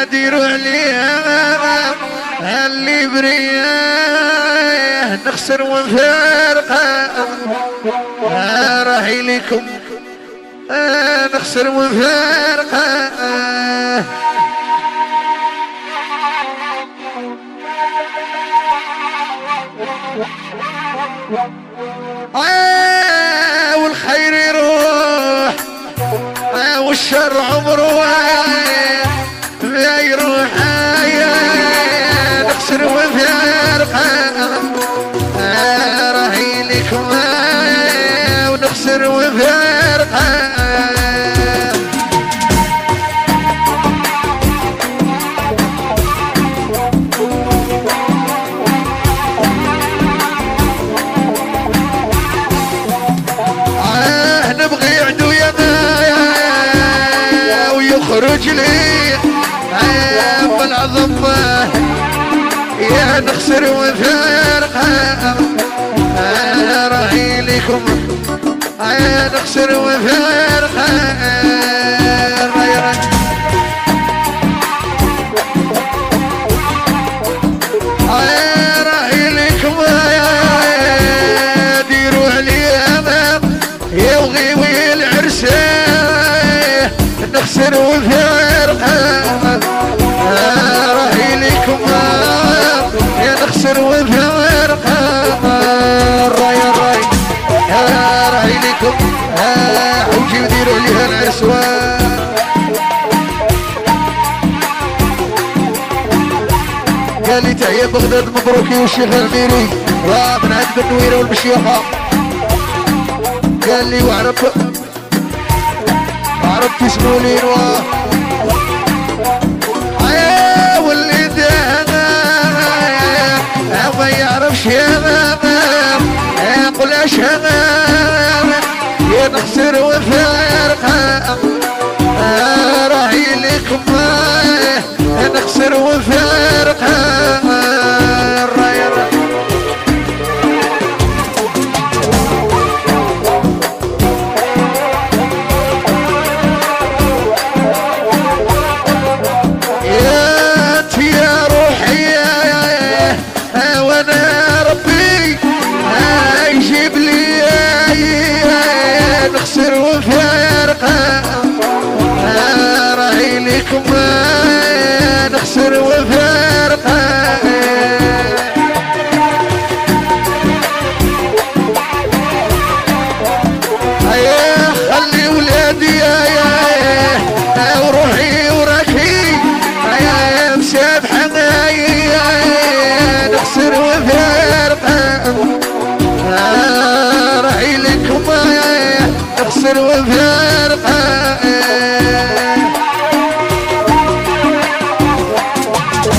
ديروا عليها اللي برياه نخسر ونفارقه راهي لكم نخسر ونفارقه والخير يروح والشر عمره لا يروح نخسر ونفارقه راهي لكم ونخسر ونفارقه نبغي عدو ويخرج لي بالعظمه يا نخسر ونفارقه راهي لكم نخسر ونفارقه راهي لكم ديروا عليها يبغي والعرس نخسر ونفارقه راهي لكم يا نخسر ونفارقه الراي راهي لكم حوجي وديروا عليها العرس قال لي تحية بغداد مبروكي والشيخ الميري من عند النويره والمشيخه قال لي وعرفت اسمه لينوا واللي دانا ما يعرفش قل اشهد يا نخسر وفارقه راهي لكم نخسر وفارقه نخسر وفارقه راهي لكم نخسر وفارقه خلي ولادي وروحي وراكي مسابحه نخسر وفارقه راهي لكم نخسر وفارقه